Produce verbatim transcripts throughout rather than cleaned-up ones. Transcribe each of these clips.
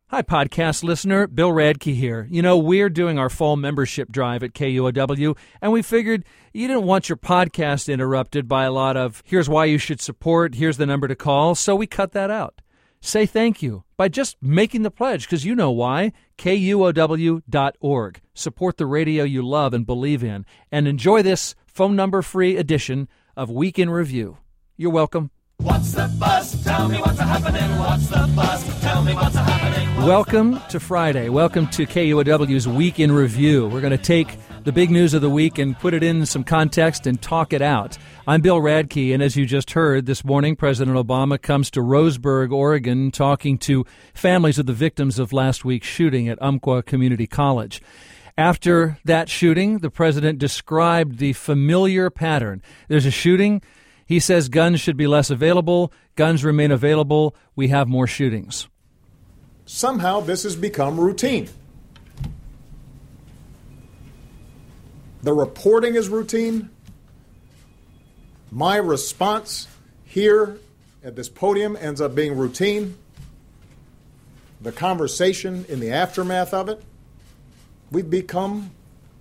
Hi, podcast listener. Bill Radke here. You know, we're doing our fall membership drive at K U O W, and we figured you didn't want your podcast interrupted by a lot of, here's why you should support, here's the number to call, so we cut that out. Say thank you by just making the pledge, because you know why. K U O W dot org. Support the radio you love and believe in, and enjoy this phone number-free edition of Week in Review. You're welcome. What's the buzz? Tell me what's happening. What's the buzz? Tell me what's happening. What's Welcome to Friday. Welcome to K U O W's Week in Review. We're going to take the big news of the week and put it in some context and talk it out. I'm Bill Radke, and as you just heard, this morning President Obama comes to Roseburg, Oregon, talking to families of the victims of last week's shooting at Umpqua Community College. After that shooting, the president described the familiar pattern. There's a shooting. He says guns should be less available. Guns remain available. We have more shootings. Somehow this has become routine. The reporting is routine. My response here at this podium ends up being routine. The conversation in the aftermath of it, we've become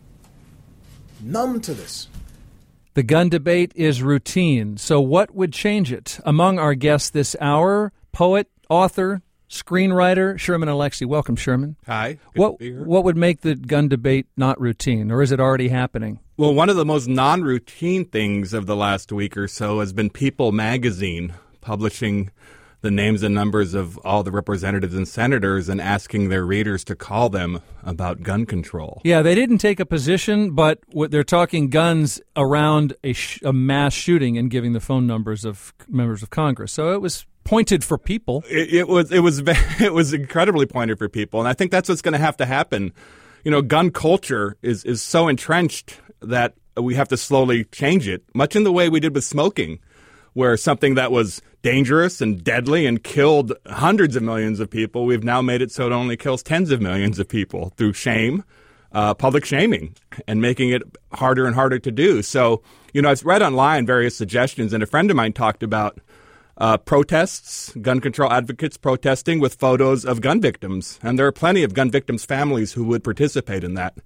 numb to this. The gun debate is routine. So what would change it? Among our guests this hour, poet, author, screenwriter, Sherman Alexie. Welcome, Sherman. Hi. Good What to be here. What would make the gun debate not routine, or is it already happening? Well, one of the most non-routine things of the last week or so has been People magazine publishing the names and numbers of all the representatives and senators and asking their readers to call them about gun control. Yeah, they didn't take a position, but what they're talking guns around a, sh- a mass shooting and giving the phone numbers of members of Congress. So it was pointed for people. It, it was it was it was incredibly pointed for people, and I think that's what's going to have to happen. You know, gun culture is is so entrenched that we have to slowly change it, much in the way we did with smoking, where something that was dangerous and deadly and killed hundreds of millions of people, we've now made it so it only kills tens of millions of people through shame, uh, public shaming, and making it harder and harder to do. So, you know, I've read online various suggestions, and a friend of mine talked about uh, protests, gun control advocates protesting with photos of gun victims. And there are plenty of gun victims' families who would participate in that.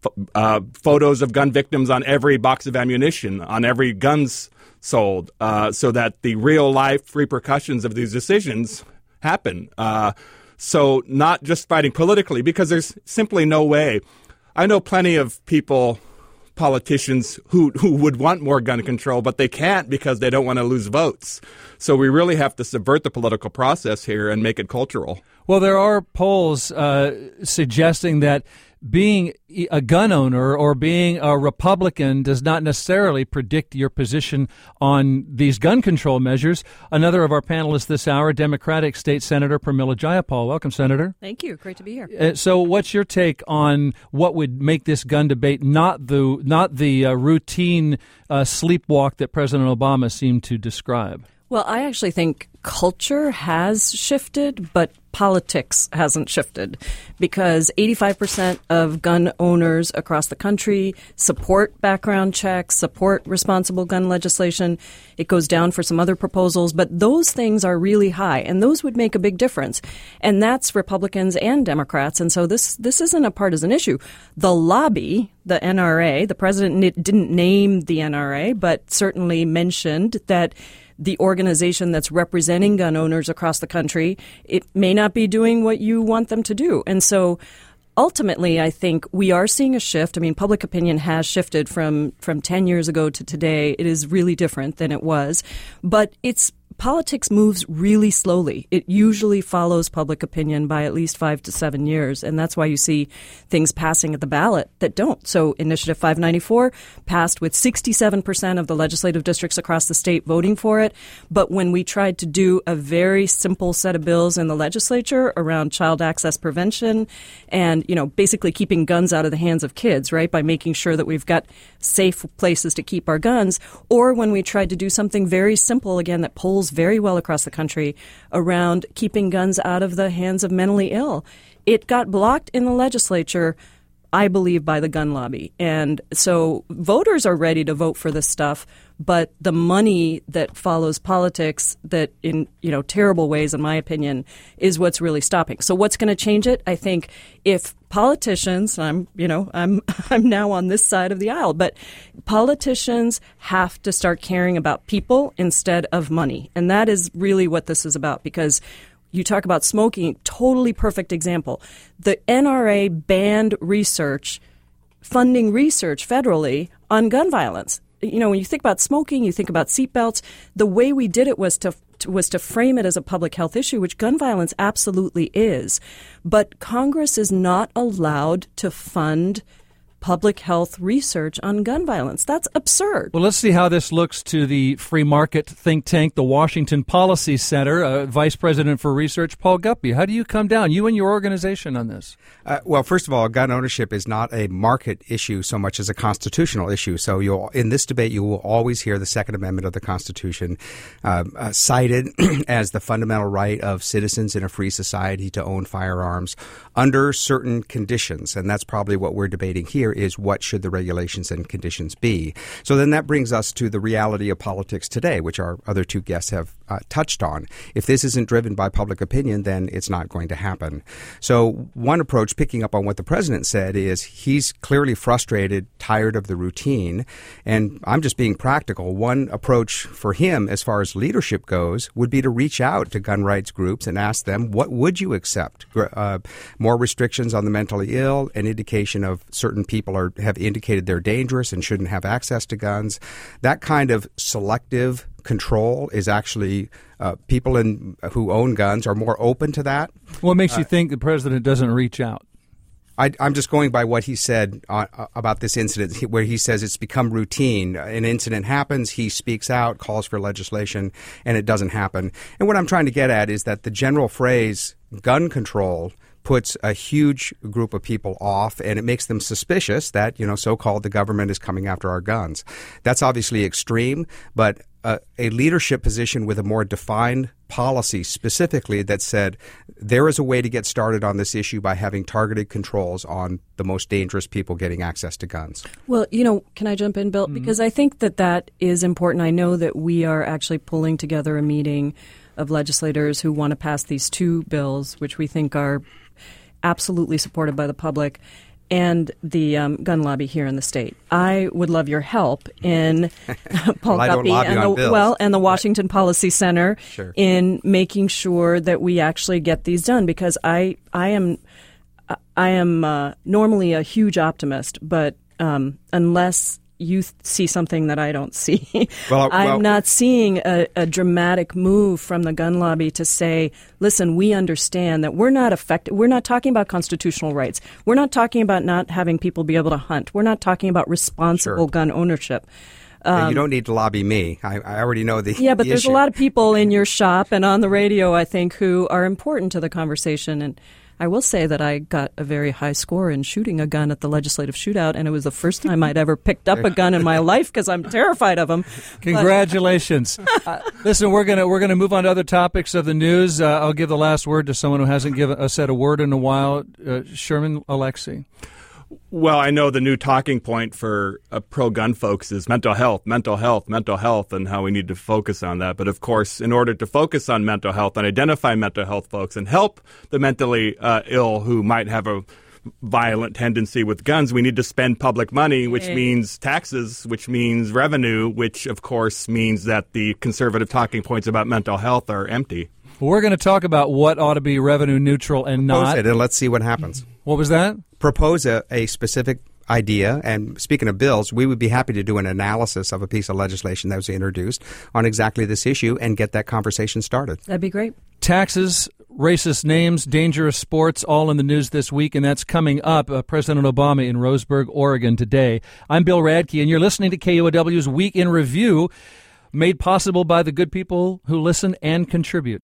Uh, photos of gun victims on every box of ammunition, on every guns sold, uh, so that the real-life repercussions of these decisions happen. Uh, so not just fighting politically, because there's simply no way. I know plenty of people, politicians, who, who would want more gun control, but they can't because they don't want to lose votes. So we really have to subvert the political process here and make it cultural. Well, there are polls uh, suggesting that being a gun owner or being a Republican does not necessarily predict your position on these gun control measures. Another of our panelists this hour, Democratic State Senator Pramila Jayapal. Welcome, Senator. Thank you. Great to be here. Uh, so what's your take on what would make this gun debate not the, not the uh, routine uh, sleepwalk that President Obama seemed to describe? Well, I actually think culture has shifted, but politics hasn't shifted, because eighty-five percent of gun owners across the country support background checks, support responsible gun legislation. It goes down for some other proposals, but those things are really high, and those would make a big difference. And that's Republicans and Democrats, and so this this isn't a partisan issue. The lobby, the N R A, the president didn't name the N R A, but certainly mentioned that the organization that's representing gun owners across the country, it may not be doing what you want them to do. And so ultimately, I think we are seeing a shift. I mean, public opinion has shifted from, from ten years ago to today. It is really different than it was. But it's politics moves really slowly. It usually follows public opinion by at least five to seven years, and that's why you see things passing at the ballot that don't. So Initiative five ninety-four passed with sixty-seven percent of the legislative districts across the state voting for it, but when we tried to do a very simple set of bills in the legislature around child access prevention and, you know, basically keeping guns out of the hands of kids, right, by making sure that we've got safe places to keep our guns, or when we tried to do something very simple, again, that polls very well across the country around keeping guns out of the hands of mentally ill. It got blocked in the legislature, I believe, by the gun lobby. And so voters are ready to vote for this stuff, but the money that follows politics that in, you know, terrible ways, in my opinion, is what's really stopping. So what's going to change it? I think if politicians, I'm, you know, I'm, I'm now on this side of the aisle, but politicians have to start caring about people instead of money. And that is really what this is about, because you talk about smoking, totally perfect example. The N R A banned research, funding research federally on gun violence. You know, when you think about smoking, you think about seatbelts. The way we did it was to was to frame it as a public health issue, which gun violence absolutely is. But Congress is not allowed to fund public health research on gun violence. That's absurd. Well, let's see how this looks to the free market think tank, the Washington Policy Center. Uh, Vice President for Research, Paul Guppy. How do you come down, you and your organization, on this? Uh, well, first of all, gun ownership is not a market issue so much as a constitutional issue. So you'll, in this debate, you will always hear the Second Amendment of the Constitution uh, uh, cited as the fundamental right of citizens in a free society to own firearms under certain conditions. And that's probably what we're debating here, is what should the regulations and conditions be. So then that brings us to the reality of politics today, which our other two guests have uh, touched on. If this isn't driven by public opinion, then it's not going to happen. So one approach, picking up on what the president said, is he's clearly frustrated, tired of the routine. And I'm just being practical. One approach for him, as far as leadership goes, would be to reach out to gun rights groups and ask them, what would you accept? Uh, more restrictions on the mentally ill, an indication of certain people are have indicated they're dangerous and shouldn't have access to guns. That kind of selective control is actually uh, people in, who own guns are more open to that. What makes uh, you think the president doesn't reach out? I, I'm just going by what he said uh, about this incident, where he says it's become routine. An incident happens, he speaks out, calls for legislation, and it doesn't happen. And what I'm trying to get at is that the general phrase gun control puts a huge group of people off, and it makes them suspicious that, you know, so-called the government is coming after our guns. That's obviously extreme, but uh, a leadership position with a more defined policy specifically that said there is a way to get started on this issue by having targeted controls on the most dangerous people getting access to guns. Well, you know, can I jump in, Bill? Mm-hmm. Because I think that that is important. I know that we are actually pulling together a meeting of legislators who want to pass these two bills, which we think are absolutely supported by the public and the um, gun lobby here in the state. I would love your help in Paul well, Guppy and the well and the Washington right. Policy Center sure. in making sure that we actually get these done, because I I am I am uh, normally a huge optimist, but um, unless you th- see something that I don't see. Well, I'm well, not seeing a, a dramatic move from the gun lobby to say, listen, we understand that we're not affected. We're not talking about constitutional rights. We're not talking about not having people be able to hunt. We're not talking about responsible sure. gun ownership. Um, you don't need to lobby me. I, I already know the Yeah, but the there's issue. a lot of people in your shop and on the radio, I think, who are important to the conversation. And I will say that I got a very high score in shooting a gun at the legislative shootout, and it was the first time I'd ever picked up a gun in my life because I'm terrified of them. Congratulations! uh, listen, we're gonna we're gonna move on to other topics of the news. Uh, I'll give the last word to someone who hasn't given uh, said a word in a while. Uh, Sherman Alexie. Well, I know the new talking point for uh, pro-gun folks is mental health, mental health, mental health, and how we need to focus on that. But, of course, in order to focus on mental health and identify mental health folks and help the mentally uh, ill who might have a violent tendency with guns, we need to spend public money, which Hey. means taxes, which means revenue, which, of course, means that the conservative talking points about mental health are empty. Well, we're going to talk about what ought to be revenue neutral and Propose not. it, and let's see what happens. What was that? Propose a, a specific idea, and speaking of bills, we would be happy to do an analysis of a piece of legislation that was introduced on exactly this issue and get that conversation started. That'd be great. Taxes, racist names, dangerous sports, all in the news this week, and that's coming up. Uh, President Obama in Roseburg, Oregon today. I'm Bill Radke, and you're listening to K U O W's Week in Review, made possible by the good people who listen and contribute.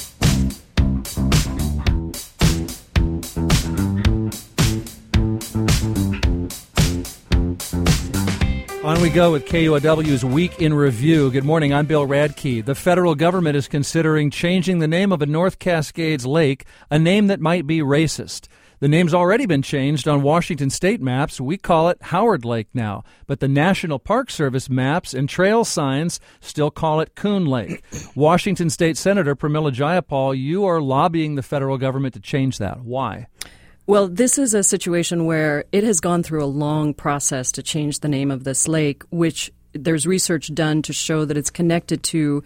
On we go with K U O W's Week in Review. Good morning, I'm Bill Radke. The federal government is considering changing the name of a North Cascades lake, a name that might be racist. The name's already been changed on Washington state maps. We call it Howard Lake now. But the National Park Service maps and trail signs still call it Coon Lake. Washington State Senator Pramila Jayapal, you are lobbying the federal government to change that. Why? Well, this is a situation where it has gone through a long process to change the name of this lake, which there's research done to show that it's connected to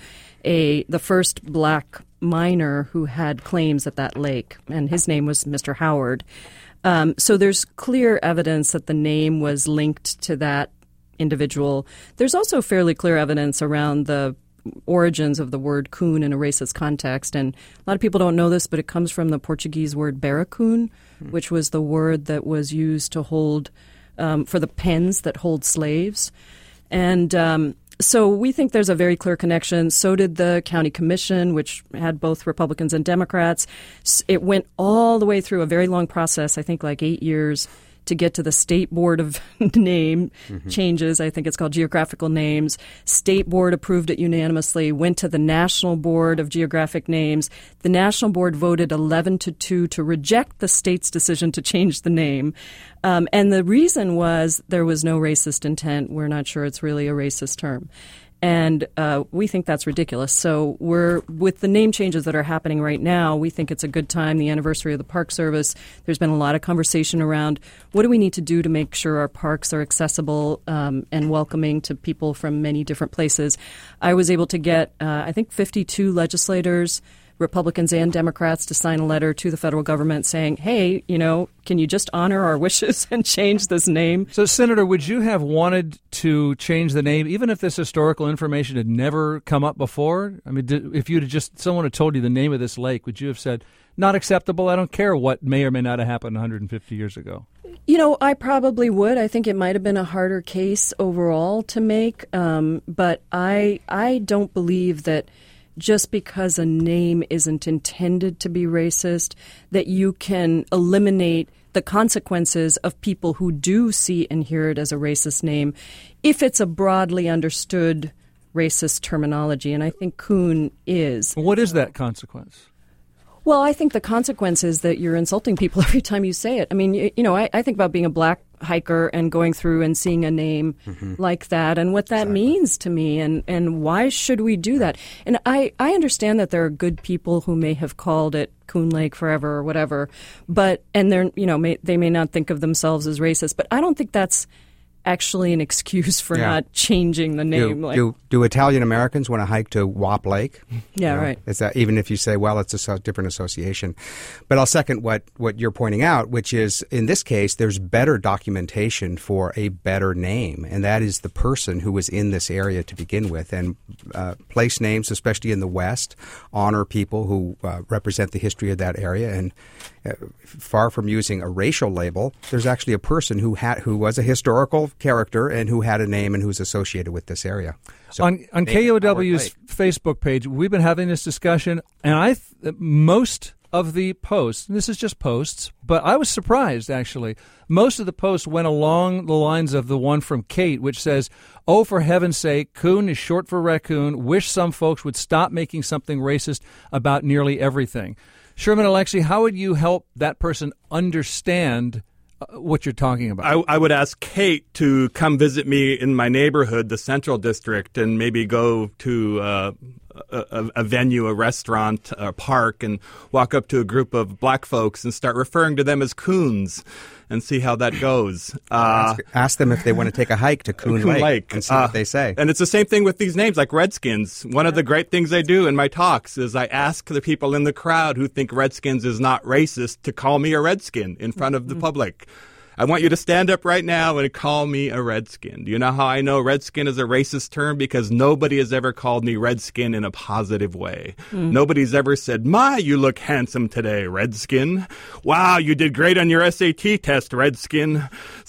a the first black miner who had claims at that lake, and his name was Mister Howard. Um, so there's clear evidence that the name was linked to that individual. There's also fairly clear evidence around the origins of the word coon in a racist context, and a lot of people don't know this, but it comes from the Portuguese word barracoon, mm. which was the word that was used to hold um, for the pens that hold slaves. And um, so we think there's a very clear connection. So did the county commission, which had both Republicans and Democrats. It went all the way through a very long process, I think like eight years, to get to the state board of name mm-hmm. changes. I think it's called geographical names. State board approved it unanimously, went to the national board of geographic names. The national board voted eleven to two to reject the state's decision to change the name. Um, and the reason was there was no racist intent. We're not sure it's really a racist term. And uh, we think that's ridiculous. So we're with the name changes that are happening right now, we think it's a good time, the anniversary of the Park Service. There's been a lot of conversation around what do we need to do to make sure our parks are accessible um, and welcoming to people from many different places. I was able to get, uh, I think, fifty-two legislators, Republicans and Democrats, to sign a letter to the federal government saying, hey, you know, can you just honor our wishes and change this name? So, Senator, would you have wanted to change the name, even if this historical information had never come up before? I mean, did, if you'd just, someone had told you the name of this lake, would you have said, not acceptable, I don't care what may or may not have happened one hundred fifty years ago? You know, I probably would. I think it might have been a harder case overall to make. Um, but I, I don't believe that just because a name isn't intended to be racist, that you can eliminate the consequences of people who do see and hear it as a racist name if it's a broadly understood racist terminology. And I think coon is. What is that consequence? Well, I think the consequence is that you're insulting people every time you say it. I mean, you, you know, I, I think about being a black hiker and going through and seeing a name mm-hmm. like that and what that exactly. means to me and, and why should we do that? And I, I understand that there are good people who may have called it Coon Lake forever or whatever, but and they're you know may, they may not think of themselves as racist, but I don't think that's actually an excuse for yeah. not changing the name. Do, like, do, do Italian Americans want to hike to Wap Lake? Yeah, you know, right. Is that even if you say, well, it's a so different association? But I'll second what, what you're pointing out, which is in this case, there's better documentation for a better name, and that is the person who was in this area to begin with. And uh, place names, especially in the West, honor people who uh, represent the history of that area. And uh, far from using a racial label, there's actually a person who had who was a historical character and who had a name and who's associated with this area. So, on on K U O W's Facebook page, we've been having this discussion, and I th- most of the posts, and this is just posts, but I was surprised, actually. Most of the posts went along the lines of the one from Kate, which says, oh, for heaven's sake, coon is short for raccoon. Wish some folks would stop making something racist about nearly everything. Sherman Alexie, how would you help that person understand uh, what you're talking about? I, I would ask Kate to come visit me in my neighborhood, the Central District, and maybe go to uh, a, a venue, a restaurant, a park, and walk up to a group of black folks and start referring to them as coons and see how that goes. Uh, ask, ask them if they want to take a hike to Coon, Coon Lake, Lake and see uh, what they say. And it's the same thing with these names, like Redskins. One of the great things I do in my talks is I ask the people in the crowd who think Redskins is not racist to call me a Redskin in front of the mm-hmm. public. I want you to stand up right now and call me a Redskin. Do you know how I know Redskin is a racist term? Because nobody has ever called me Redskin in a positive way. Mm. Nobody's ever said, my, you look handsome today, Redskin. Wow, you did great on your S A T test, Redskin.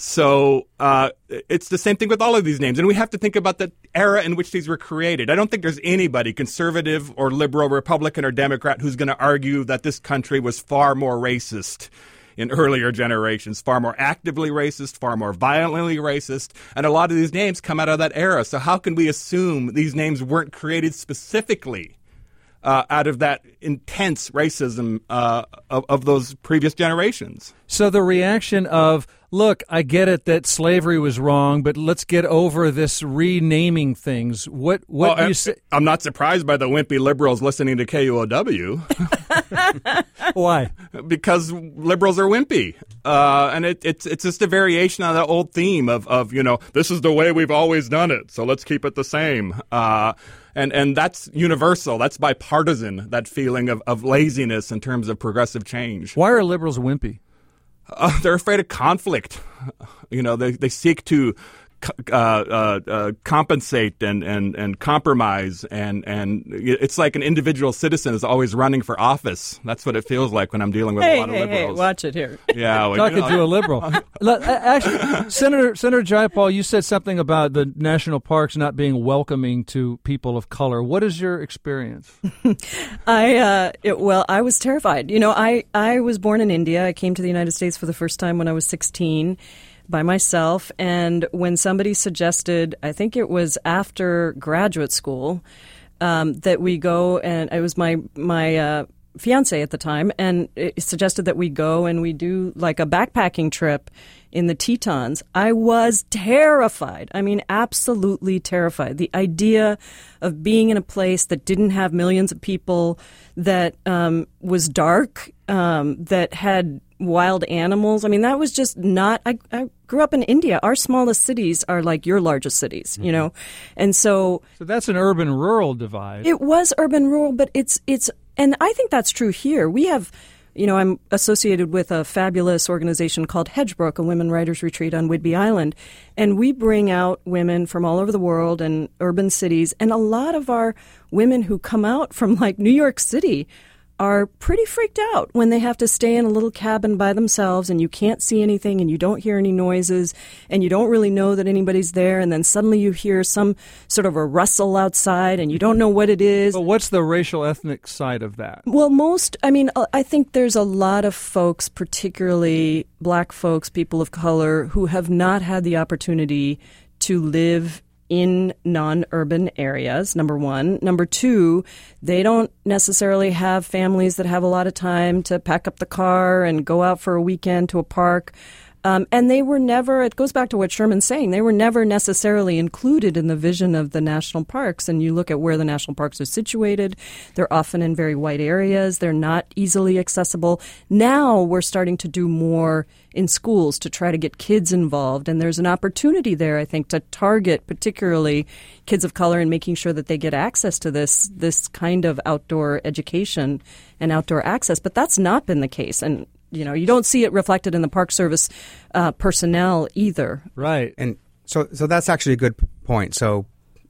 So uh, it's the same thing with all of these names. And we have to think about the era in which these were created. I don't think there's anybody, conservative or liberal, Republican or Democrat, who's going to argue that this country was far more racist in earlier generations, far more actively racist, far more violently racist, and a lot of these names come out of that era. So how can we assume these names weren't created specifically uh, out of that intense racism uh, of, of those previous generations. So the reaction of, look, I get it that slavery was wrong, but let's get over this renaming things. What what well, do you I'm, say? I'm not surprised by the wimpy liberals listening to K U O W. Why? Because liberals are wimpy. Uh, and it, it's it's just a variation on that old theme of, of, you know, this is the way we've always done it, so let's keep it the same. Uh, and, and that's universal. That's bipartisan, that feeling of, of laziness in terms of progressive change. Why are liberals wimpy? Uh, they're afraid of conflict. You know, they, they seek to uh, uh, uh, compensate and, and, and compromise, and, and it's like an individual citizen is always running for office. That's what it feels like when I'm dealing with hey, a lot of hey, liberals. Hey, watch it here. Yeah, well, Talking you know, to a liberal. Actually, Senator Senator Jayapal, you said something about the national parks not being welcoming to people of color. What is your experience? I uh, it, well, I was terrified. You know, I, I was born in India. I came to the United States for the first time when I was sixteen. By myself, and when somebody suggested, I think it was after graduate school, um, that we go, and it was my my uh, fiance at the time, and it suggested that we go and we do like a backpacking trip in the Tetons. I was terrified. I mean, absolutely terrified. The idea of being in a place that didn't have millions of people, that um, was dark, um, that had wild animals. I mean, that was just not, I, I grew up in India. Our smallest cities are like your largest cities, you know? And so. So that's an urban-rural divide. It was urban-rural, but it's, it's, and I think that's true here. We have, you know, I'm associated with a fabulous organization called Hedgebrook, a women writers retreat on Whidbey Island. And we bring out women from all over the world and urban cities. And a lot of our women who come out from like New York City are pretty freaked out when they have to stay in a little cabin by themselves and you can't see anything and you don't hear any noises and you don't really know that anybody's there, and then suddenly you hear some sort of a rustle outside and you don't know what it is. But what's the racial ethnic side of that? Well, most, I mean, I think there's a lot of folks, particularly black folks, people of color, who have not had the opportunity to live in non-urban areas, number one. Number two, they don't necessarily have families that have a lot of time to pack up the car and go out for a weekend to a park. Um, and they were never, it goes back to what Sherman's saying, they were never necessarily included in the vision of the national parks. And you look at where the national parks are situated, they're often in very white areas, they're not easily accessible. Now we're starting to do more in schools to try to get kids involved. And there's an opportunity there, I think, to target particularly kids of color and making sure that they get access to this, this kind of outdoor education and outdoor access. But that's not been the case. And you know, you don't see it reflected in the Park Service uh, personnel either. Right. And so so that's actually a good point. So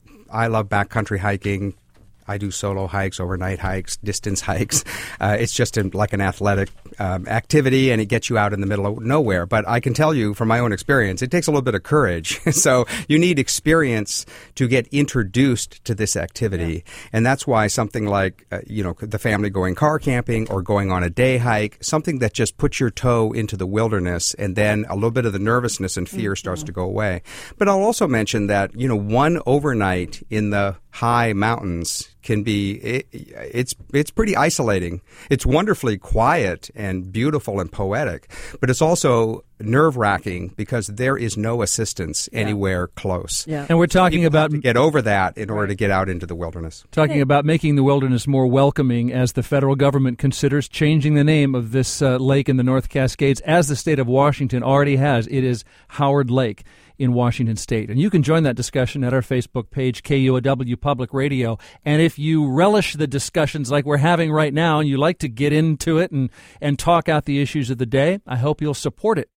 I love backcountry hiking. I do solo hikes, overnight hikes, distance hikes. Uh, it's just a, like an athletic um, activity, and it gets you out in the middle of nowhere. But I can tell you from my own experience, it takes a little bit of courage. So you need experience to get introduced to this activity. Yeah. And that's why something like, uh, you know, the family going car camping or going on a day hike, something that just puts your toe into the wilderness, and then a little bit of the nervousness and fear mm-hmm. starts to go away. But I'll also mention that, you know, one overnight in the high mountains can be it, it's it's pretty isolating. It's wonderfully quiet and beautiful and poetic, but it's also nerve-wracking because there is no assistance yeah. anywhere close. Yeah. And we're talking People about have to get over that in order to get out into the wilderness. Talking about making the wilderness more welcoming as the federal government considers changing the name of this uh, lake in the North Cascades, as the state of Washington already has. It is Howard Lake in Washington State. And you can join that discussion at our Facebook page, K U O W Public Radio. And if you relish the discussions like we're having right now and you like to get into it and, and talk out the issues of the day, I hope you'll support it.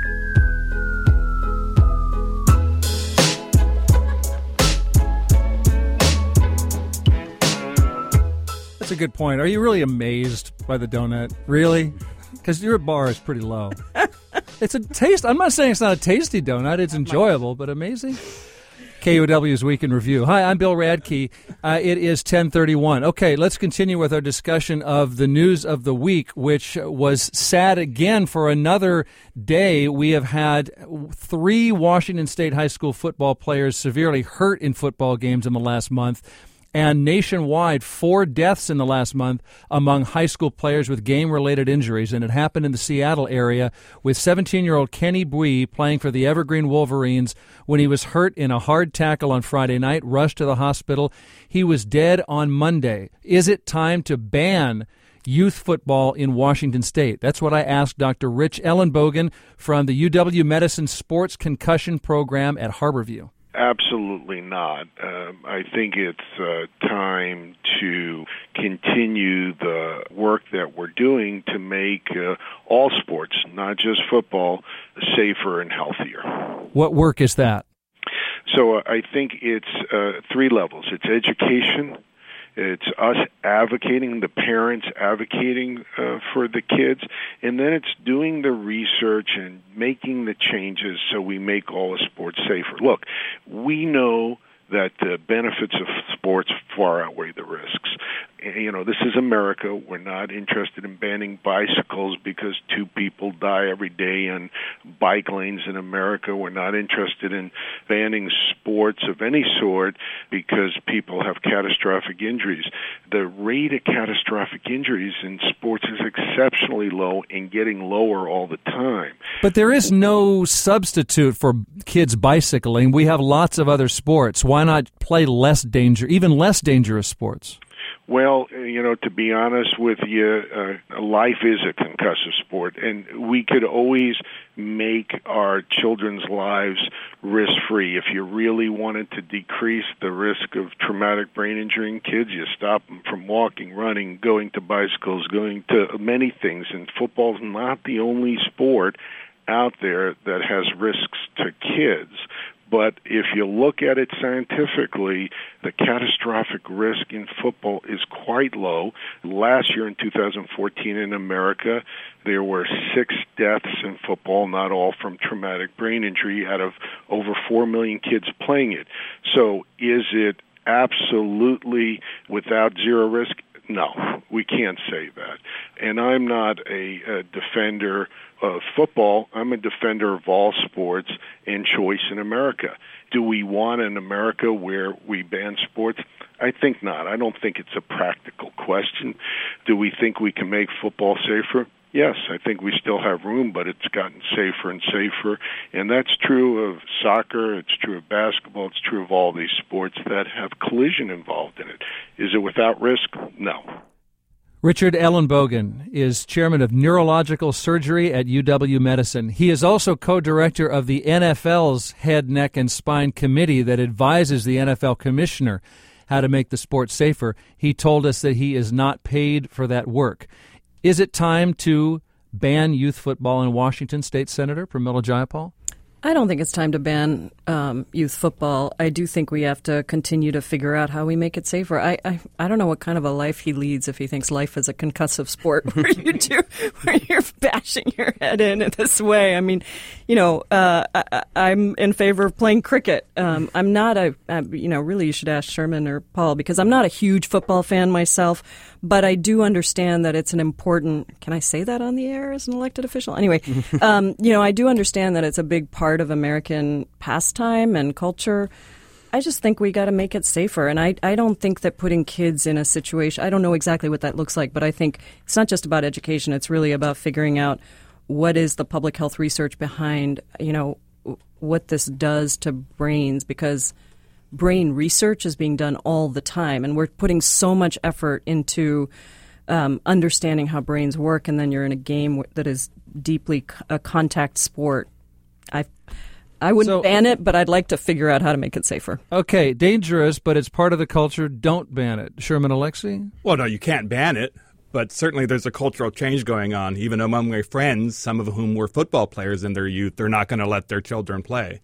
That's a good point. Are you really amazed by the donut? Really? Because your bar is pretty low. It's a taste. I'm not saying it's not a tasty donut. It's enjoyable, but amazing. K U O W's Week in Review. Hi, I'm Bill Radke. Uh, it is ten thirty-one. Okay, let's continue with our discussion of the news of the week, which was sad again for another day. We have had three Washington State high school football players severely hurt in football games in the last month. And nationwide, four deaths in the last month among high school players with game-related injuries. And it happened in the Seattle area with seventeen-year-old Kenny Bui playing for the Evergreen Wolverines when he was hurt in a hard tackle on Friday night, rushed to the hospital. He was dead on Monday. Is it time to ban youth football in Washington State? That's what I asked Doctor Rich Ellenbogen from the U W Medicine Sports Concussion Program at Harborview. Absolutely not. Um, I think it's uh, time to continue the work that we're doing to make uh, all sports, not just football, safer and healthier. What work is that? So uh, I think it's uh, three levels. It's education. It's us advocating, the parents advocating uh, for the kids, and then it's doing the research and making the changes so we make all the sports safer. Look, we know that the benefits of sports far outweigh the risks. You know, this is America. We're not interested in banning bicycles because two people die every day on bike lanes in America. We're not interested in banning sports of any sort because people have catastrophic injuries. The rate of catastrophic injuries in sports is exceptionally low and getting lower all the time. But there is no substitute for kids bicycling. We have lots of other sports. Why not play less danger, even less dangerous sports? Well, you know, to be honest with you, uh, life is a concussive sport, and we could always make our children's lives risk-free. If you really wanted to decrease the risk of traumatic brain injury in kids, you stop them from walking, running, going to bicycles, going to many things. And football's not the only sport out there that has risks to kids. But if you look at it scientifically, the catastrophic risk in football is quite low. Last year in two thousand fourteen in America, there were six deaths in football, not all from traumatic brain injury, out of over four million kids playing it. So is it absolutely without zero risk? No, we can't say that. And I'm not a, a defender of football. I'm a defender of all sports and choice in America. Do we want an America where we ban sports? I think not. I don't think it's a practical question. Do we think we can make football safer? Yes, I think we still have room, but it's gotten safer and safer. And that's true of soccer, it's true of basketball, it's true of all these sports that have collision involved in it. Is it without risk? No. Richard Ellenbogen is chairman of neurological surgery at U W Medicine. He is also co-director of the N F L's Head, Neck, and Spine Committee that advises the N F L commissioner how to make the sport safer. He told us that he is not paid for that work. Is it time to ban youth football in Washington, State Senator Pramila Jayapal? I don't think it's time to ban um, youth football. I do think we have to continue to figure out how we make it safer. I, I I don't know what kind of a life he leads if he thinks life is a concussive sport where you do where you're bashing your head in in this way. I mean, you know, uh, I, I'm in favor of playing cricket. Um, I'm not a, uh, you know, really you should ask Sherman or Paul because I'm not a huge football fan myself, but I do understand that it's an important. Can I say that on the air as an elected official? Anyway, um, you know, I do understand that it's a big part of American pastime and culture. I just think we got to make it safer. And I, I don't think that putting kids in a situation, I don't know exactly what that looks like, but I think it's not just about education. It's really about figuring out what is the public health research behind, you know, what this does to brains, because brain research is being done all the time. And we're putting so much effort into um, understanding how brains work. And then you're in a game that is deeply a contact sport. I I wouldn't so, ban it, but I'd like to figure out how to make it safer. Okay, dangerous, but it's part of the culture. Don't ban it. Sherman Alexie? Well, no, you can't ban it, but certainly there's a cultural change going on. Even among my friends, some of whom were football players in their youth, they're not going to let their children play.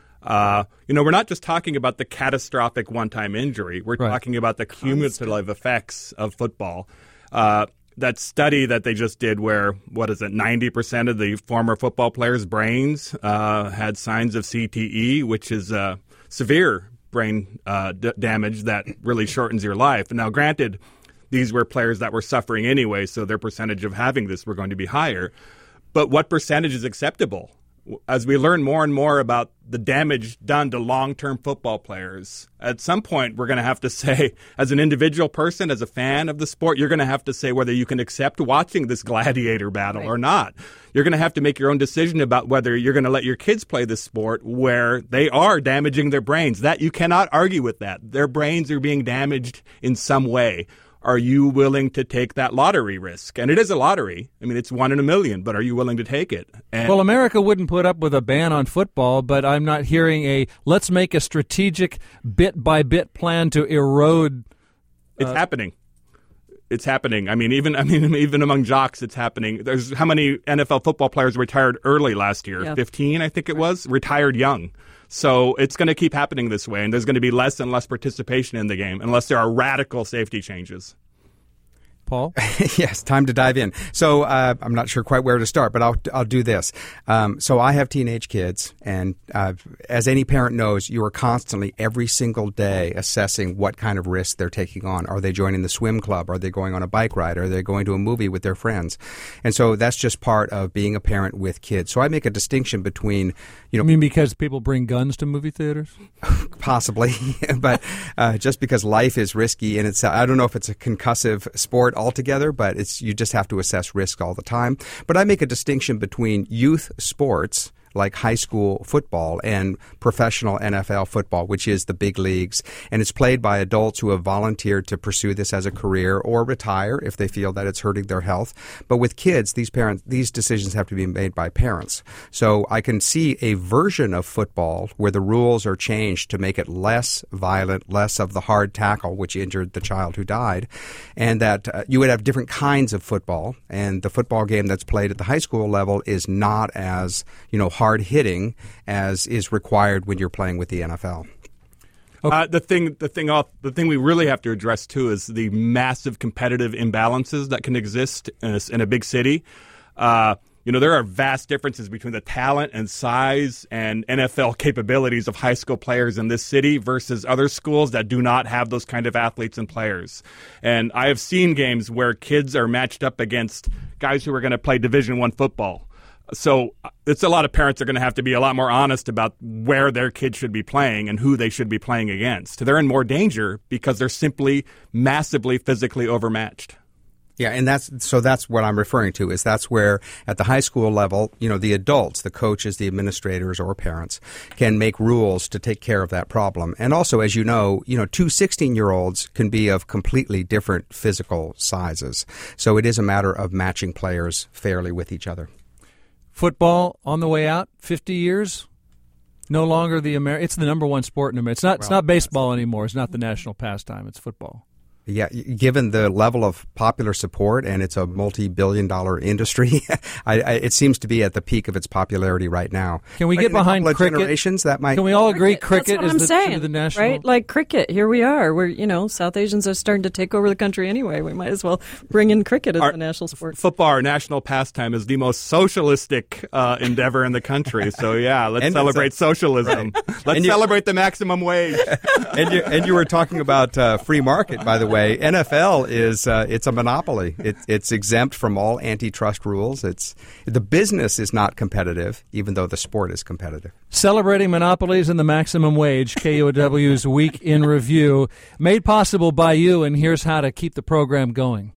Uh, you know, we're not just talking about the catastrophic one-time injury. We're right. talking about the cumulative effects of football. Uh That study that they just did where, what is it, ninety percent of the former football players' brains uh, had signs of C T E, which is uh, severe brain uh, d- damage that really shortens your life. Now, granted, these were players that were suffering anyway, so their percentage of having this were going to be higher. But what percentage is acceptable? as we learn more and more about the damage done to long-term football players, at some point we're going to have to say, as an individual person, as a fan of the sport, you're going to have to say whether you can accept watching this gladiator battle right. or not. You're going to have to make your own decision about whether you're going to let your kids play this sport where they are damaging their brains. That you cannot argue with that. Their brains are being damaged in some way. Are you willing to take that lottery risk? And it is a lottery. I mean, it's one in a million, but are you willing to take it? And well, America wouldn't put up with a ban on football, but I'm not hearing a let's make a strategic bit-by-bit plan to erode. Uh, it's happening. It's happening. I mean, even I mean, even among jocks, it's happening. There's how many N F L football players retired early last year? Yeah. fifteen, I think it was, retired young. So it's going to keep happening this way, and there's going to be less and less participation in the game unless there are radical safety changes. Paul? Yes, time to dive in. So uh, I'm not sure quite where to start, but I'll I'll do this. Um, so I have teenage kids, and uh, as any parent knows, you are constantly, every single day, assessing what kind of risk they're taking on. Are they joining the swim club? Are they going on a bike ride? Are they going to a movie with their friends? And so that's just part of being a parent with kids. So I make a distinction between, you know, I mean, because people bring guns to movie theaters? Possibly, but uh, just because life is risky in itself. I don't know if it's a concussive sport altogether, but it's you just have to assess risk all the time. But I make a distinction between youth sports like high school football and professional N F L football, which is the big leagues. And it's played by adults who have volunteered to pursue this as a career or retire if they feel that it's hurting their health. But with kids, these parents, these decisions have to be made by parents. So I can see a version of football where the rules are changed to make it less violent, less of the hard tackle, which injured the child who died, and that uh, you would have different kinds of football. And the football game that's played at the high school level is not as, you know, hard hitting as is required when you're playing with the N F L. Okay. Uh, the thing, the thing, off, the thing we really have to address too is the massive competitive imbalances that can exist in a, in a big city. Uh, you know, there are vast differences between the talent and size and N F L capabilities of high school players in this city versus other schools that do not have those kind of athletes and players. And I have seen games where kids are matched up against guys who are going to play Division One football. So it's a lot of parents are going to have to be a lot more honest about where their kids should be playing and who they should be playing against. They're in more danger because they're simply massively physically overmatched. Yeah, and that's so that's what I'm referring to is that's where at the high school level, you know, the adults, the coaches, the administrators or parents can make rules to take care of that problem. And also, as you know, you know, two sixteen-year-olds can be of completely different physical sizes. So it is a matter of matching players fairly with each other. Football on the way out, fifty years, no longer the Amer- It's the number one sport in America. It's not. It's not baseball anymore. It's not the national pastime. It's football. Yeah, given the level of popular support, and it's a multi-billion dollar industry, I, I, it seems to be at the peak of its popularity right now. Can we like get behind cricket? Generations, that might. Can we all agree cricket, cricket is the, the, the national? Right? Like cricket, here we are. We're, you know, South Asians are starting to take over the country anyway. We might as well bring in cricket as our, the national sport. Football, our national pastime, is the most socialistic uh, endeavor in the country. So, yeah, let's and celebrate a, socialism. Right. Let's and celebrate you, the maximum wage. and, you, and you were talking about uh, free market, by the way. N F L is uh, it's a monopoly. It, it's exempt from all antitrust rules. It's the business is not competitive, even though the sport is competitive. Celebrating monopolies and the maximum wage, K U O W's Week in Review, made possible by you, and here's how to keep the program going.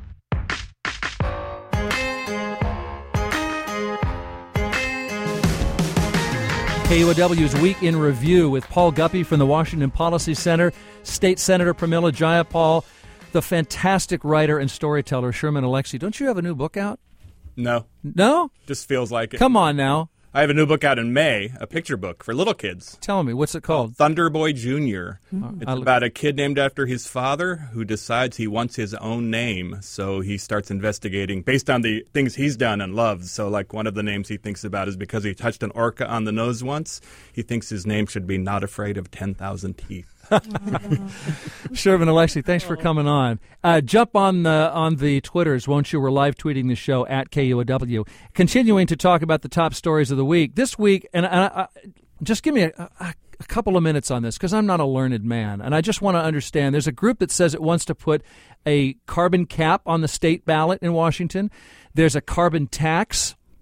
K U O W's Week in Review with Paul Guppy from the Washington Policy Center, State Senator Pramila Jayapal, the fantastic writer and storyteller Sherman Alexie. Don't you have a new book out? No. No? Just feels like it. Come on now. I have a new book out in May, a picture book for little kids. Tell me, what's it called? Thunderboy Junior Mm-hmm. It's about a kid named after his father who decides he wants his own name. So he starts investigating based on the things he's done and loves. So like one of the names he thinks about is because he touched an orca on the nose once. He thinks his name should be Not Afraid of ten thousand Teeth. Sherman Alexie, thanks for coming on. Uh, jump on the on the Twitters, won't you? We're live tweeting the show at K U O W. Continuing to talk about the top stories of the week. This week, and I, I, just give me a, a, a couple of minutes on this because I'm not a learned man, and I just want to understand. There's a group that says it wants to put a carbon cap on the state ballot in Washington. There's a carbon tax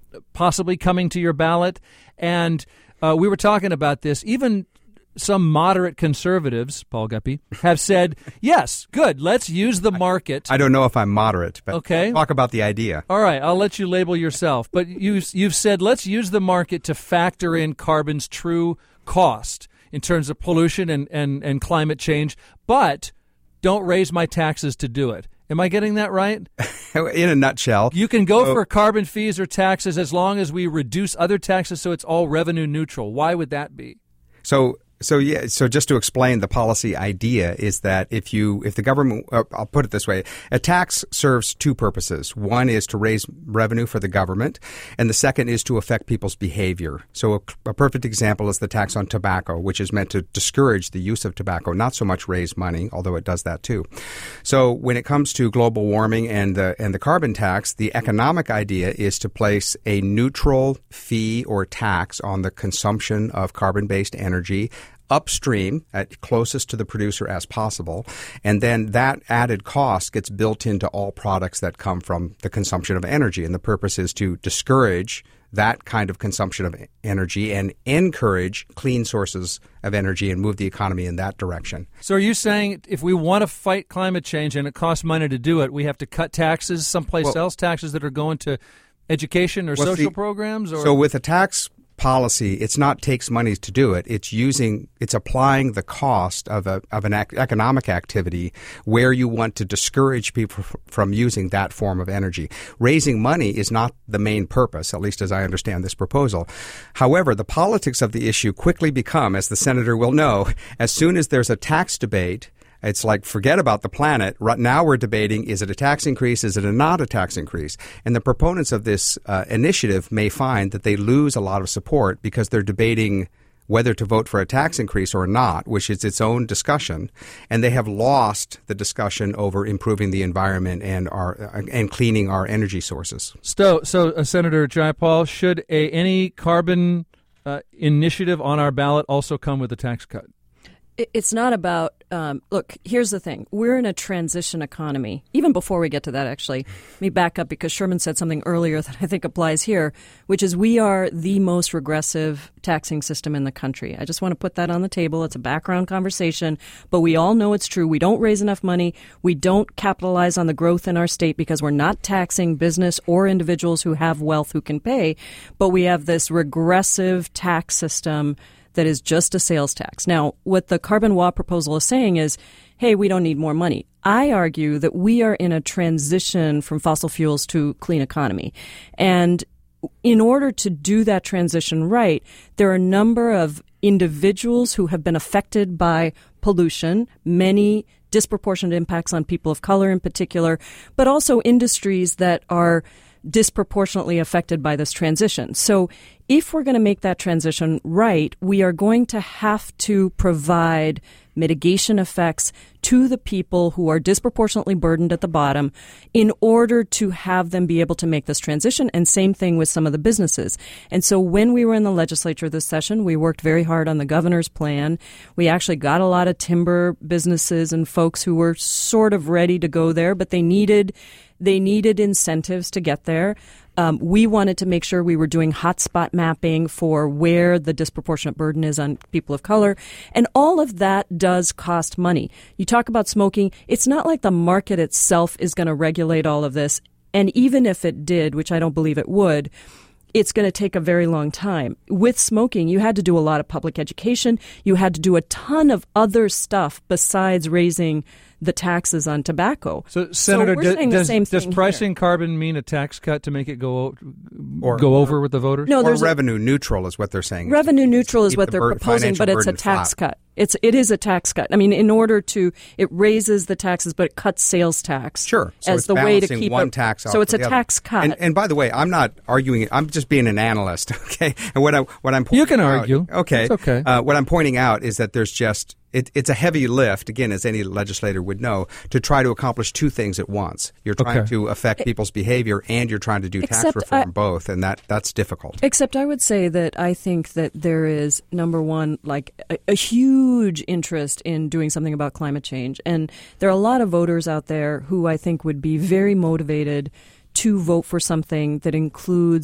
possibly coming to your ballot. And uh, we were talking about this. Even some moderate conservatives, Paul Guppy, have said, yes, good, let's use the market. I don't know if I'm moderate, but okay. talk about the idea. All right, I'll let you label yourself. But you, you've said, let's use the market to factor in carbon's true cost in terms of pollution and, and, and climate change, but don't raise my taxes to do it. Am I getting that right? In a nutshell. You can go so, for carbon fees or taxes as long as we reduce other taxes so it's all revenue neutral. Why would that be? So So yeah, so just to explain, the policy idea is that if you, if the government, uh, I'll put it this way, a tax serves two purposes. One is to raise revenue for the government, and the second is to affect people's behavior. So a, a perfect example is the tax on tobacco, which is meant to discourage the use of tobacco, not so much raise money, although it does that too. So when it comes to global warming and the and the carbon tax, the economic idea is to place a neutral fee or tax on the consumption of carbon-based energy upstream, at closest to the producer as possible, and then that added cost gets built into all products that come from the consumption of energy. And the purpose is to discourage that kind of consumption of energy and encourage clean sources of energy and move the economy in that direction. So are you saying if we want to fight climate change and it costs money to do it, we have to cut taxes someplace well, else, taxes that are going to education or well, social the, programs? Or? So with a tax policy, it's not takes money to do it. It's using, it's applying the cost of a of an ec- economic activity where you want to discourage people f- from using that form of energy. Raising money is not the main purpose, at least as I understand this proposal. However, the politics of the issue quickly become, as the senator will know, as soon as there's a tax debate, it's like, forget about the planet. Right now we're debating, is it a tax increase? Is it a not a tax increase? And the proponents of this uh, initiative may find that they lose a lot of support because they're debating whether to vote for a tax increase or not, which is its own discussion. And they have lost the discussion over improving the environment and our uh, and cleaning our energy sources. So, so uh, Senator Jayapal, should a, any carbon uh, initiative on our ballot also come with a tax cut? It's not about, um, look, here's the thing. We're in a transition economy. Even before we get to that, actually, let me back up because Sherman said something earlier that I think applies here, which is we are the most regressive taxing system in the country. I just want to put that on the table. It's a background conversation, but we all know it's true. We don't raise enough money. We don't capitalize on the growth in our state because we're not taxing business or individuals who have wealth who can pay, but we have this regressive tax system that is just a sales tax. Now, what the Carbon Law proposal is saying is, hey, we don't need more money. I argue that we are in a transition from fossil fuels to clean economy. And in order to do that transition right, there are a number of individuals who have been affected by pollution, many disproportionate impacts on people of color in particular, but also industries that are disproportionately affected by this transition. So if we're going to make that transition right, we are going to have to provide mitigation effects to the people who are disproportionately burdened at the bottom in order to have them be able to make this transition. And same thing with some of the businesses. And so when we were in the legislature this session, we worked very hard on the governor's plan. We actually got a lot of timber businesses and folks who were sort of ready to go there, but they needed They needed incentives to get there. Um, we wanted to make sure we were doing hotspot mapping for where the disproportionate burden is on people of color. And all of that does cost money. You talk about smoking. It's not like the market itself is going to regulate all of this. And even if it did, which I don't believe it would, it's going to take a very long time. With smoking, you had to do a lot of public education. You had to do a ton of other stuff besides raising the taxes on tobacco. So, Senator, so do, does, does pricing here. carbon mean a tax cut to make it go or, go over with the voters? No, or there's revenue a, neutral is what they're saying. Revenue neutral is Keep what the they're bur- proposing, but it's a tax flat. cut. It's it is a tax cut. I mean, in order to it raises the taxes, but it cuts sales tax. Sure, so as it's the way to balancing keep one it. tax off So it's of a the tax other. cut. And, and by the way, I'm not arguing. I'm just being an analyst. Okay, and what I what I'm pointing you can out, argue. Okay, it's okay. Uh, what I'm pointing out is that there's just. It, it's a heavy lift, again, as any legislator would know, to try to accomplish two things at once. You're trying okay. to affect people's behavior and you're trying to do Except tax reform, I, both, and that that's difficult. Except I would say that I think that there is, number one, like a, a huge interest in doing something about climate change. And there are a lot of voters out there who I think would be very motivated to vote for something that includes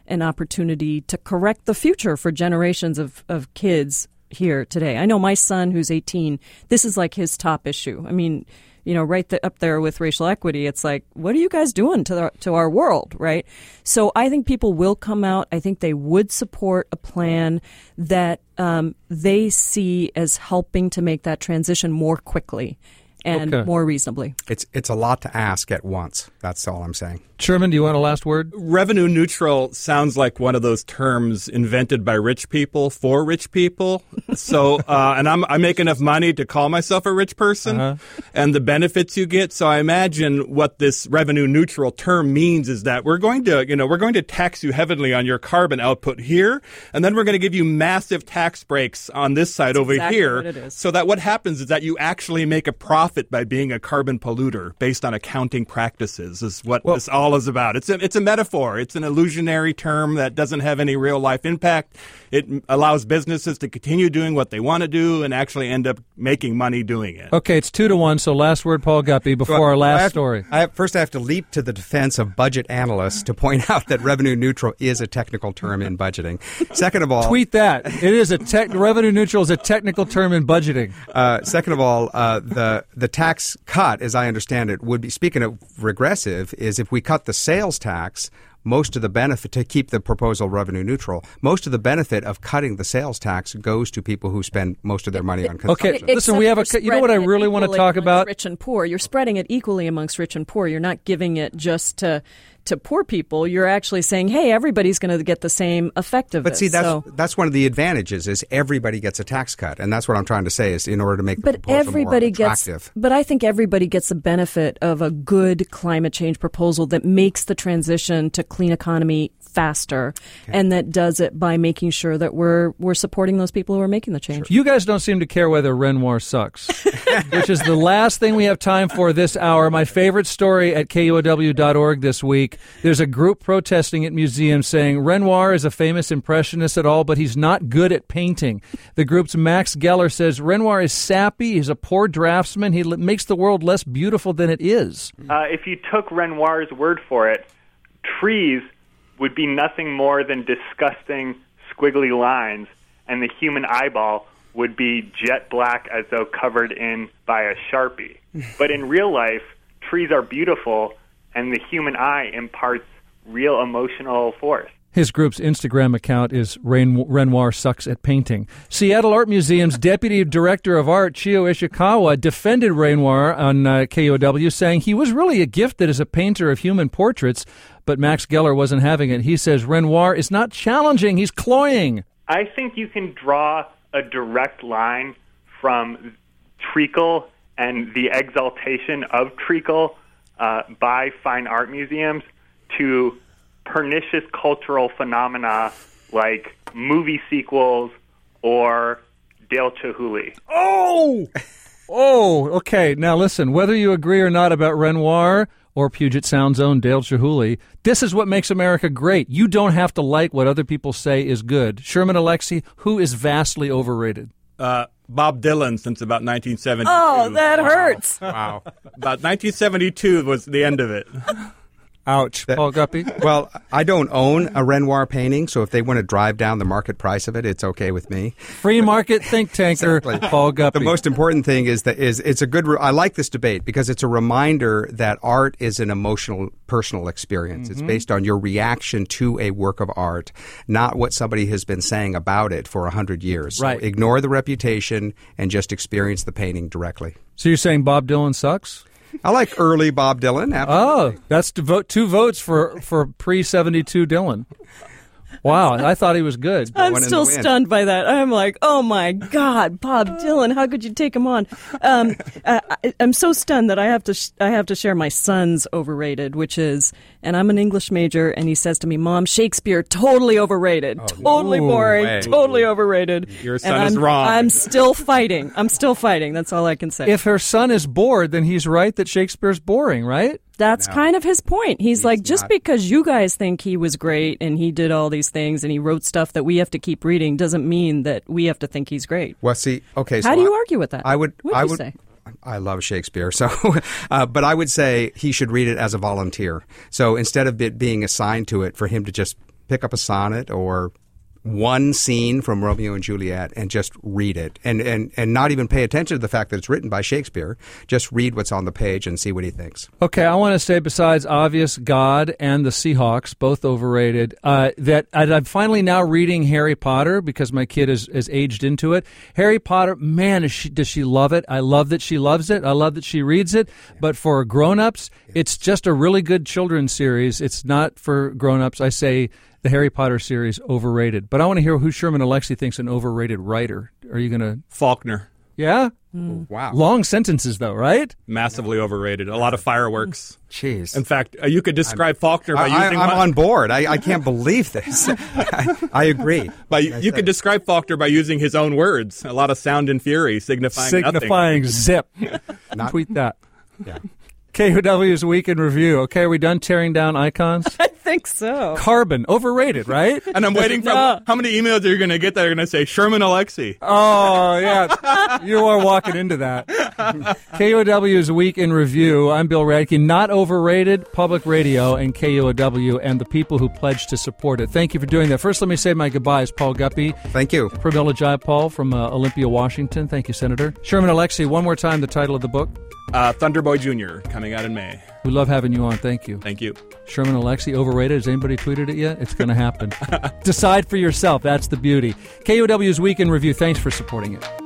an opportunity to correct the future for generations of, of kids here today. I know my son, who's eighteen, this is like his top issue. I mean, you know, right the, up there with racial equity, it's like, what are you guys doing to the, to our world, right? So I think people will come out. I think they would support a plan that um, they see as helping to make that transition more quickly and Okay. more reasonably. It's it's a lot to ask at once. That's all I'm saying. Sherman, do you want a last word? Revenue neutral sounds like one of those terms invented by rich people for rich people. So, uh, and I'm, I make enough money to call myself a rich person, Uh-huh. and the benefits you get. So I imagine what this revenue neutral term means is that we're going to, you know, we're going to tax you heavily on your carbon output here, and then we're going to give you massive tax breaks on this side That's over exactly here. what it is. So that what happens is that you actually make a profit by being a carbon polluter based on accounting practices is what Well- this all is about. It's a, it's a metaphor. It's an illusionary term that doesn't have any real life impact. It m- allows businesses to continue doing what they want to do and actually end up making money doing it. Okay, it's two to one, so last word, Paul Guppy, before Well, our I last have- story. I have, first, I have to leap to the defense of budget analysts to point out that revenue neutral is a technical term in budgeting. Second of all, Tweet that. It is a tech, revenue neutral is a technical term in budgeting. Uh, second of all, uh, the the tax cut, as I understand it, would be, speaking of regressive, is if we cut the sales tax, most of the benefit, to keep the proposal revenue neutral, most of the benefit of cutting the sales tax goes to people who spend most of their money on consumption. Okay, listen, we have a. Except You know what I you're really spreading want it to talk equally about? amongst rich and poor. You're spreading it equally amongst rich and poor. You're not giving it just to to poor people. You're actually saying, hey, everybody's going to get the same effect of But this. see, that's So- that's one of the advantages is everybody gets a tax cut, and that's what I'm trying to say is in order to make the But proposal everybody more gets. attractive. But I think everybody gets the benefit of a good climate change proposal that makes the transition to clean economy faster, and that does it by making sure that we're we're supporting those people who are making the change. You guys don't seem to care whether Renoir sucks, which is the last thing we have time for this hour. My favorite story at K U O W dot org this week. There's a group protesting at museums saying Renoir is a famous impressionist at all, but he's not good at painting. The group's Max Geller says Renoir is sappy, he's a poor draftsman, he l- makes the world less beautiful than it is. Uh, if you took Renoir's word for it, trees would be nothing more than disgusting, squiggly lines, and the human eyeball would be jet black as though covered in by a Sharpie. But in real life, trees are beautiful, and the human eye imparts real emotional force. His group's Instagram account is Ren- Renoir Sucks at Painting. Seattle Art Museum's Deputy Director of Art, Chio Ishikawa, defended Renoir on uh, K U O W, saying he was really gifted as a painter of human portraits, but Max Geller wasn't having it. He says Renoir is not challenging, he's cloying. I think you can draw a direct line from treacle and the exaltation of treacle uh, by fine art museums to pernicious cultural phenomena like movie sequels or Dale Chihuly. Oh! Oh, okay. Now listen, whether you agree or not about Renoir or Puget Sound's own Dale Chihuly, this is what makes America great. You don't have to like what other people say is good. Sherman Alexie, who is vastly overrated? Uh, Bob Dylan since about nineteen seventy-two. Oh, that hurts. Wow. About nineteen seventy-two was the end of it. Ouch. Paul Guppy? Well, I don't own a Renoir painting, so if they want to drive down the market price of it, it's okay with me. Free market think tanker, Exactly. Paul Guppy. The most important thing is that is it's a good. Re- I like this debate because it's a reminder that art is an emotional, personal experience. Mm-hmm. It's based on your reaction to a work of art, not what somebody has been saying about it for a hundred years. So Right. ignore the reputation and just experience the painting directly. So you're saying Bob Dylan sucks? I like early Bob Dylan. Absolutely. Oh, that's to vote, two votes for, for pre seventy-two Dylan. Wow, I thought he was good. I'm One in still the wind. stunned by that. I'm like, oh my God, Bob Dylan! How could you take him on? Um, I, I'm so stunned that I have to sh- I have to share my son's overrated, which is, and I'm an English major, and he says to me, "Mom, Shakespeare totally overrated, totally no boring, way. totally overrated." Your And son is I'm- wrong. I'm still fighting. I'm still fighting. That's all I can say. If her son is bored, then he's right that Shakespeare's boring, right? That's kind of his point. He's, like, just not. because you guys think he was great and he did all these things and he wrote stuff that we have to keep reading doesn't mean that we have to think he's great. Well, see, okay. So How do you I- argue with that? I would. What'd I you would. say? I love Shakespeare, so uh, but I would say he should read it as a volunteer. So instead of it being assigned to it, for him to just pick up a sonnet or one scene from Romeo and Juliet and just read it, and, and, and not even pay attention to the fact that it's written by Shakespeare. Just read what's on the page and see what he thinks. Okay, I want to say, besides obvious, God and the Seahawks, both overrated, uh, that I'm finally now reading Harry Potter because my kid is, is aged into it. Harry Potter, man, is she, does she love it. I love that she loves it. I love that she reads it. Yeah. But for grown-ups, yeah. it's just a really good children's series. It's not for grown-ups. I say the Harry Potter series, overrated. But I want to hear who Sherman Alexie thinks an overrated writer. Are you going to... Faulkner. Yeah? Mm. Wow. Long sentences, though, right? Massively overrated. A lot of fireworks. Jeez. In fact, uh, you could describe I'm, Faulkner by I, using... I, I'm one, on board. I, I can't believe this. I, I agree. But you, you could describe Faulkner by using his own words. A lot of sound and fury, signifying Signifying nothing. zip. Not, Tweet that. Yeah. K U W's Week in Review. Okay, are we done tearing down icons? I think so. Carbon, overrated, right? And I'm waiting for No. how many emails are you going to get that are going to say Sherman Alexie? Oh, yeah. You are walking into that. K U W's Week in Review. I'm Bill Radke. Not overrated, public radio, and K U W, and the people who pledge to support it. Thank you for doing that. First, let me say my goodbyes. Paul Guppy. Thank you. Pramila Jayapal from uh, Olympia, Washington. Thank you, Senator. Sherman Alexie, one more time, the title of the book. Uh, Thunderboy Junior, coming out in May. We love having you on. Thank you. Thank you. Sherman Alexie, overrated. Has anybody tweeted it yet? It's going to happen. Decide for yourself. That's the beauty. K U W's Week in Review. Thanks for supporting it.